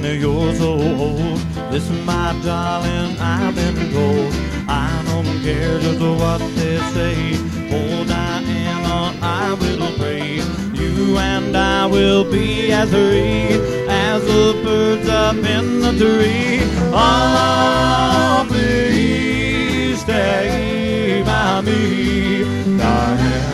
you're so old. Listen, my darling, I've been told I don't care just what they say. Oh, Diana, I will pray. You and I will be as free as the birds up in the tree. Oh, please stay by me, Diana.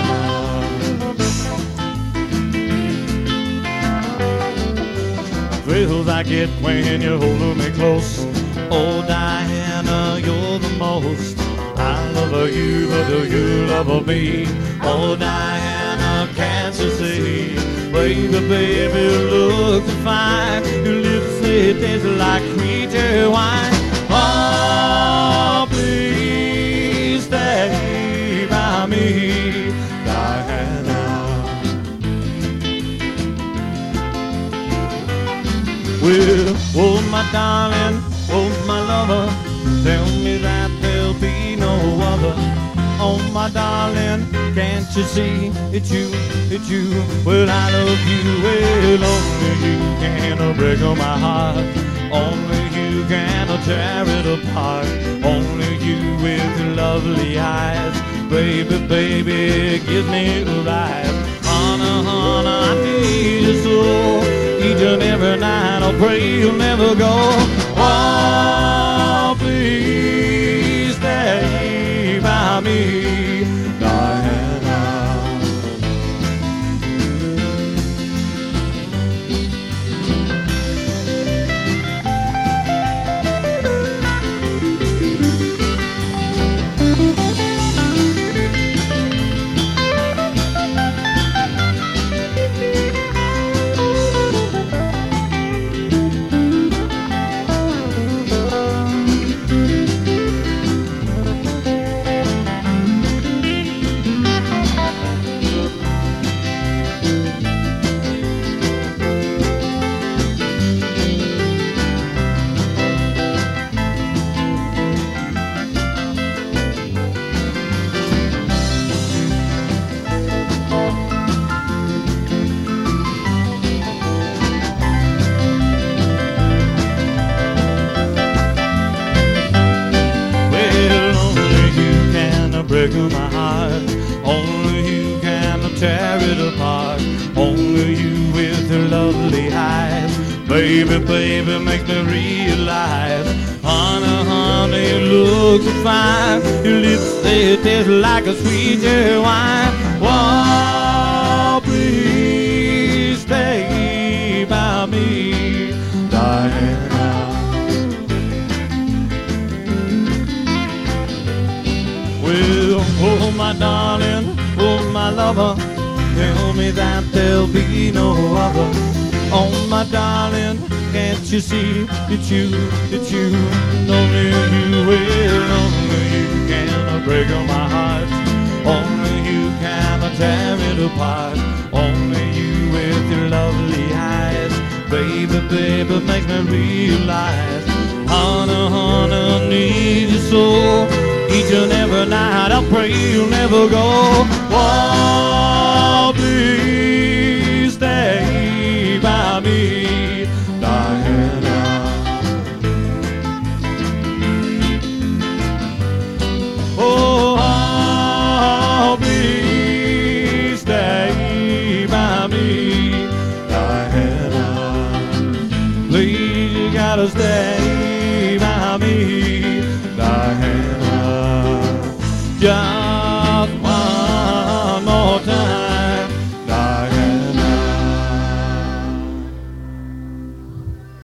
Thrills I get when you're holding me close. Oh, Diana, you're the most. I love you, but do you love me? Oh, Diana, can't you see? Baby, baby, look so fine. Your lips, they taste like creature wine. Oh, please stay by me, Diana. Well, oh, my darling, oh, my lover, tell me that there'll be no other. Oh, my darling, can't you see? It's you, it's you. Well, I love you. Well, only you can break my heart. Only you can tear it apart. Only you with your lovely eyes. Baby, baby, give me life. Honey, honey, I need you so. Each and every night I'll pray you'll never go. Oh, please stay by me, Diana. Break my heart. Only you can tear it apart. Only you with your lovely eyes. Baby, baby, make me realize. Honey, honey, you look so fine. Your lips, they taste like a sweet wine. Oh, please stay by me, Diana. Well, oh, my darling, oh, my lover, tell me that there'll be no other. Oh, my darling, can't you see? It's you, it's you. Only you will, only you can break my heart. Only you can tear it apart. Only you with your lovely eyes. Baby, baby, make me realize. Honey, honey, I need you so. Each and every night I'll pray you'll never go. Oh, please stay by me, Diana. Oh, please stay by me, Diana. Please, you gotta stay by me, Diana. Yeah.